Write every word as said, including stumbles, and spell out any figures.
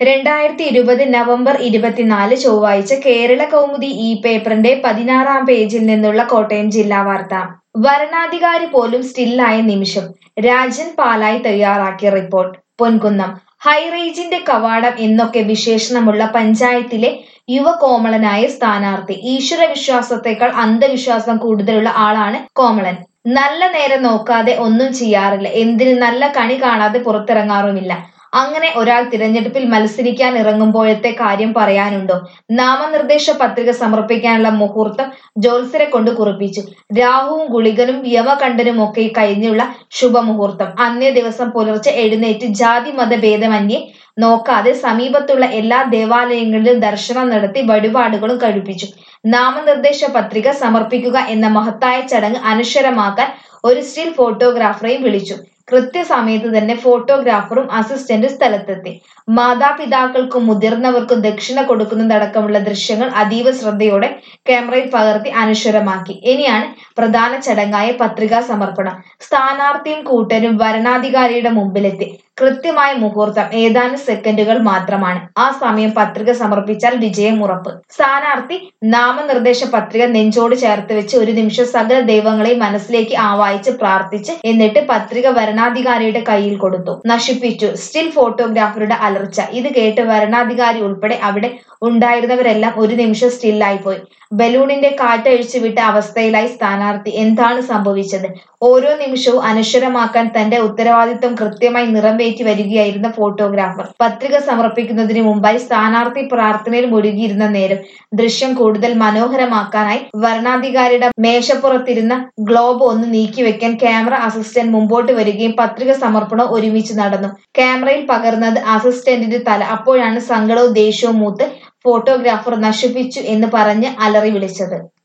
രണ്ടായിരത്തി ഇരുപത് നവംബർ ഇരുപത്തിനാല് ചൊവ്വാഴ്ച കേരള കൗമുദി ഈ പേപ്പറിന്റെ പതിനാറാം പേജിൽ നിന്നുള്ള കോട്ടയം ജില്ലാ വാർത്ത. വരണാധികാരി പോലും സ്റ്റില്ലായ നിമിഷം. രാജൻ പാലായി തയ്യാറാക്കിയ റിപ്പോർട്ട്. പൊൻകുന്നം. ഹൈറേഞ്ചിന്റെ കവാടം എന്നൊക്കെ വിശേഷണമുള്ള പഞ്ചായത്തിലെ യുവകോമളനായ സ്ഥാനാർത്ഥി. ഈശ്വര വിശ്വാസത്തെക്കാൾ അന്ധവിശ്വാസം കൂടുതലുള്ള ആളാണ് കോമളൻ. നല്ല നേരം നോക്കാതെ ഒന്നും ചെയ്യാറില്ല. എന്തിന് നല്ല കണി കാണാതെ പുറത്തിറങ്ങാറുമില്ല. അങ്ങനെ ഒരാൾ തിരഞ്ഞെടുപ്പിൽ മത്സരിക്കാൻ ഇറങ്ങുമ്പോഴത്തെ കാര്യം പറയാനുണ്ടോ? നാമനിർദ്ദേശ പത്രിക സമർപ്പിക്കാനുള്ള മുഹൂർത്തം ജ്യോത്സ്യരെ കൊണ്ട് കുറിപ്പിച്ചു. രാഹുവും ഗുളികനും യമകണ്ഠനുമൊക്കെ കഴിഞ്ഞുള്ള ശുഭമുഹൂർത്തം. അന്നേ ദിവസം പുലർച്ചെ എഴുന്നേറ്റ് ജാതി മത ഭേദമന്യേ നോക്കാതെ സമീപത്തുള്ള എല്ലാ ദേവാലയങ്ങളിലും ദർശനം നടത്തി വഴിപാടുകളും കഴിപ്പിച്ചു. നാമനിർദ്ദേശ പത്രിക സമർപ്പിക്കുക എന്ന മഹത്തായ ചടങ്ങ് അനശ്വരമാക്കാൻ ഒരു സ്റ്റിൽ ഫോട്ടോഗ്രാഫറെയും വിളിച്ചു. കൃത്യസമയത്ത് തന്നെ ഫോട്ടോഗ്രാഫറും അസിസ്റ്റന്റും സ്ഥലത്തെത്തി. മാതാപിതാക്കൾക്കും മുതിർന്നവർക്കും ദക്ഷിണ കൊടുക്കുന്നതടക്കമുള്ള ദൃശ്യങ്ങൾ അതീവ ശ്രദ്ധയോടെ ക്യാമറയിൽ പകർത്തി അനശ്വരമാക്കി. ഇനിയാണ് പ്രധാന ചടങ്ങായ പത്രികാ സമർപ്പണം. സ്ഥാനാർത്ഥിയും കൂട്ടരും വരണാധികാരിയുടെ മുമ്പിലെത്തി. കൃത്യമായ മുഹൂർത്തം ഏതാനും സെക്കൻഡുകൾ മാത്രമാണ്. ആ സമയം പത്രിക സമർപ്പിച്ചാൽ വിജയം ഉറപ്പ്. സ്ഥാനാർത്ഥി നാമനിർദ്ദേശ പത്രിക നെഞ്ചോട് ചേർത്ത് വെച്ച് ഒരു നിമിഷം സകല ദൈവങ്ങളെയും മനസ്സിലേക്ക് ആവാഹിച്ച് പ്രാർത്ഥിച്ച് എന്നിട്ട് പത്രിക വരണാധികാരിയുടെ കയ്യിൽ കൊടുത്തു. നശിപ്പിച്ചു. സ്റ്റിൽ ഫോട്ടോഗ്രാഫറുടെ അലർച്ച. ഇത് കേട്ട് വരണാധികാരി ഉൾപ്പെടെ അവിടെ ഉണ്ടായിരുന്നവരെല്ലാം ഒരു നിമിഷം സ്റ്റില്ലായി പോയി. ബലൂണിന്റെ കാറ്റഴിച്ചു വിട്ട അവസ്ഥയിലായി സ്ഥാനാർത്ഥി. എന്താണ് സംഭവിച്ചത്? ഓരോ നിമിഷവും അനശ്വരമാക്കാൻ തന്റെ ഉത്തരവാദിത്വം കൃത്യമായി നിറവേറ്റി വരികയായിരുന്ന ഫോട്ടോഗ്രാഫർ. പത്രിക സമർപ്പിക്കുന്നതിന് മുമ്പായി സ്ഥാനാർത്ഥി പ്രാർത്ഥനയിൽ മുഴുകിയിരുന്ന നേരം ദൃശ്യം കൂടുതൽ മനോഹരമാക്കാനായി വരണാധികാരിയുടെ മേശപ്പുറത്തിരുന്ന ഗ്ലോബ് ഒന്ന് നീക്കിവെക്കാൻ ക്യാമറ അസിസ്റ്റന്റ് മുമ്പോട്ട് വരികയും പത്രിക സമർപ്പണവും ഒരുമിച്ച് നടന്നു. ക്യാമറയിൽ പകർന്നത് അസിസ്റ്റന്റിന്റെ തല. അപ്പോഴാണ് സങ്കടവും ദേഷ്യവും മൂത്ത് ഫോട്ടോഗ്രാഫർ നശിപ്പിച്ചു എന്ന് പറഞ്ഞ് അലറി വിളിച്ചത്.